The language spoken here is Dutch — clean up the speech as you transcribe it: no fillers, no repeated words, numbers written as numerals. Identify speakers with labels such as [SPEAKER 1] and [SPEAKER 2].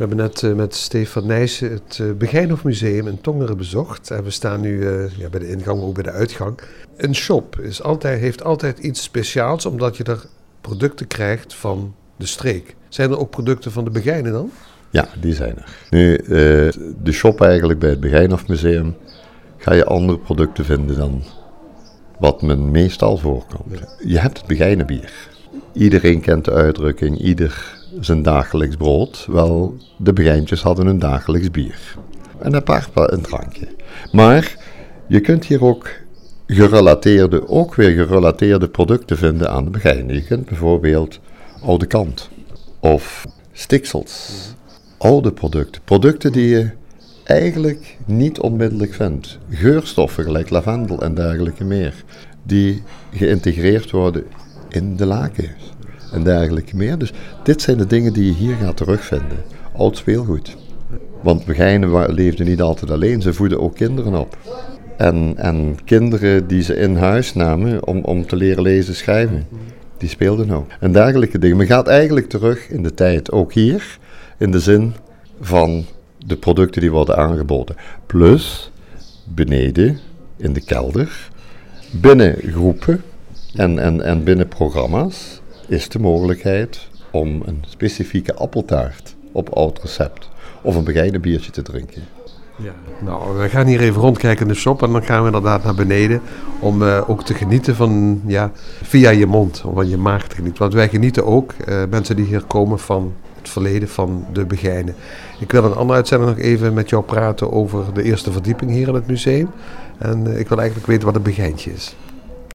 [SPEAKER 1] We hebben net met Stefan Nijssen het Begijnhof Museum in Tongeren bezocht. En we staan nu bij de ingang, maar ook bij de uitgang. Een shop heeft altijd iets speciaals, omdat je er producten krijgt van de streek. Zijn er ook producten van de Begijnen dan?
[SPEAKER 2] Ja, die zijn er. Nu, de shop eigenlijk bij het Begijnhof Museum ga je andere producten vinden dan wat men meestal voorkomt. Ja. Je hebt het Begijnenbier. Iedereen kent de uitdrukking, ieder zijn dagelijks brood. Wel, de Begijntjes hadden een dagelijks bier. En apart een drankje. Maar je kunt hier ook gerelateerde producten vinden aan de Begijnen. Je kunt bijvoorbeeld oude kant of stiksels. Oude producten die je eigenlijk niet onmiddellijk vindt. Geurstoffen gelijk lavendel en dergelijke meer. Die geïntegreerd worden in de lakens en dergelijke meer. Dus dit zijn de dingen die je hier gaat terugvinden. Oud speelgoed. Want Begijnen leefden niet altijd alleen, ze voeden ook kinderen op. En kinderen die ze in huis namen om te leren lezen en schrijven, die speelden ook. En dergelijke dingen. Men gaat eigenlijk terug in de tijd, ook hier, in de zin van de producten die worden aangeboden. Plus, beneden, in de kelder, binnen groepen en binnen programma's is de mogelijkheid om een specifieke appeltaart op oud recept of een Begijnenbiertje te drinken.
[SPEAKER 1] Ja, nou, we gaan hier even rondkijken in de shop en dan gaan we inderdaad naar beneden om ook te genieten van, via je mond, om van je maag te genieten. Want wij genieten ook, mensen die hier komen, van het verleden van de Begijnen. Ik wil een andere uitzending nog even met jou praten over de eerste verdieping hier in het museum. En ik wil eigenlijk weten wat een Begijntje is.